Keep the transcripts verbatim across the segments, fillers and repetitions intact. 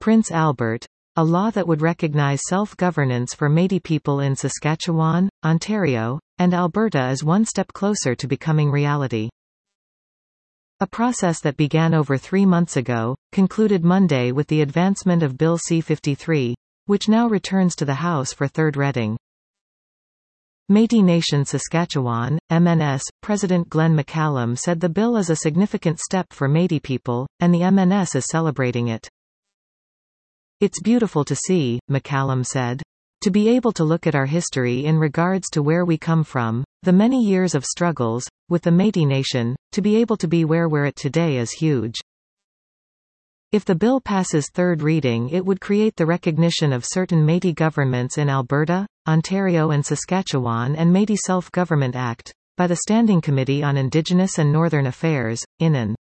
Prince Albert, a law that would recognize self-governance for Métis people in Saskatchewan, Ontario, and Alberta is one step closer to becoming reality. A process that began over three months ago, concluded Monday with the advancement of Bill C fifty-three, which now returns to the House for third reading. Métis Nation Saskatchewan, M N S, President Glenn McCallum said the bill is a significant step for Métis people, and the M N S is celebrating it. "It's beautiful to see," McCallum said. "To be able to look at our history in regards to where we come from, the many years of struggles, with the Métis Nation, to be able to be where we're at today is huge." If the bill passes third reading, it would create the recognition of certain Métis governments in Alberta, Ontario and Saskatchewan and Métis Self-Government Act, by the Standing Committee on Indigenous and Northern Affairs, I N N.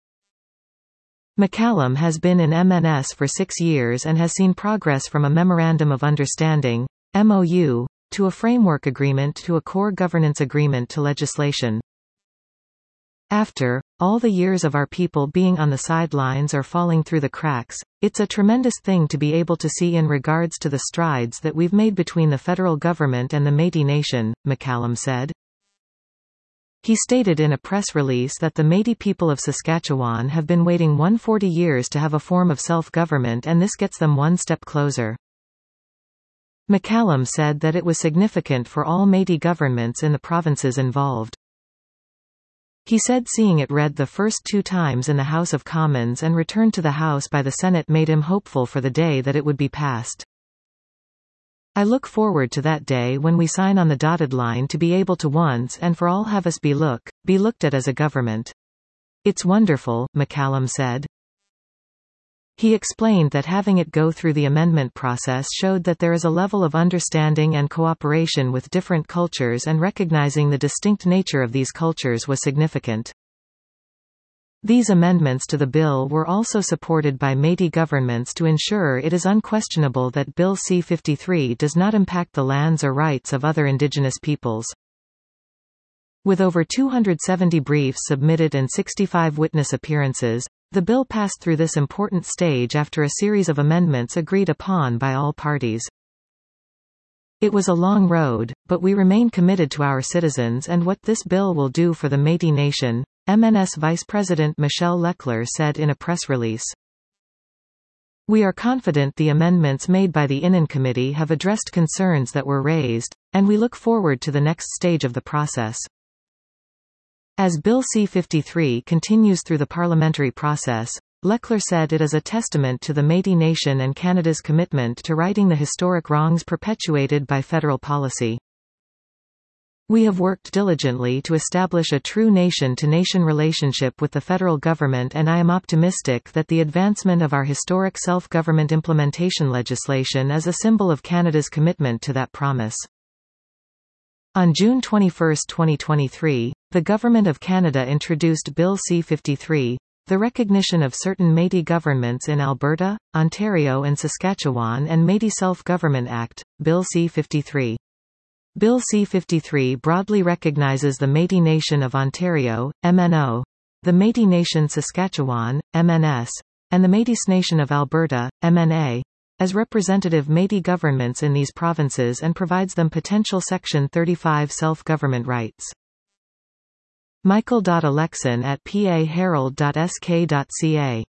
McCallum has been in M N S for six years and has seen progress from a Memorandum of Understanding, M O U, to a framework agreement to a core governance agreement to legislation. After all the years of our people being on the sidelines or falling through the cracks, it's a tremendous thing to be able to see in regards to the strides that we've made between the federal government and the Métis Nation, McCallum said. He stated in a press release that the Métis people of Saskatchewan have been waiting one hundred forty years to have a form of self-government, and this gets them one step closer. McCallum said that it was significant for all Métis governments in the provinces involved. He said seeing it read the first two times in the House of Commons and returned to the House by the Senate made him hopeful for the day that it would be passed. "I look forward to that day when we sign on the dotted line to be able to once and for all have us be look, be looked at as a government. It's wonderful," McCallum said. He explained that having it go through the amendment process showed that there is a level of understanding and cooperation with different cultures, and recognizing the distinct nature of these cultures was significant. These amendments to the bill were also supported by Métis governments to ensure it is unquestionable that Bill C fifty-three does not impact the lands or rights of other Indigenous peoples. With over two hundred seventy briefs submitted and sixty-five witness appearances, the bill passed through this important stage after a series of amendments agreed upon by all parties. "It was a long road, but we remain committed to our citizens and what this bill will do for the Métis Nation," M N S Vice President Michelle Leclerc said in a press release. "We are confident the amendments made by the I N N Committee have addressed concerns that were raised, and we look forward to the next stage of the process." As Bill C fifty-three continues through the parliamentary process, Leclerc said it is a testament to the Métis Nation and Canada's commitment to righting the historic wrongs perpetuated by federal policy. "We have worked diligently to establish a true nation-to-nation relationship with the federal government, and I am optimistic that the advancement of our historic self-government implementation legislation is a symbol of Canada's commitment to that promise." On June twenty-first, twenty twenty-three, the Government of Canada introduced Bill C fifty-three, the recognition of certain Métis governments in Alberta, Ontario and Saskatchewan, and Métis Self-Government Act, Bill C fifty-three. Bill C fifty-three broadly recognizes the Métis Nation of Ontario, M N O, the Métis Nation Saskatchewan, M N S, and the Métis Nation of Alberta, M N A, as representative Métis governments in these provinces, and provides them potential Section thirty-five self-government rights. Michael Alexon at p a herald dot s k dot c a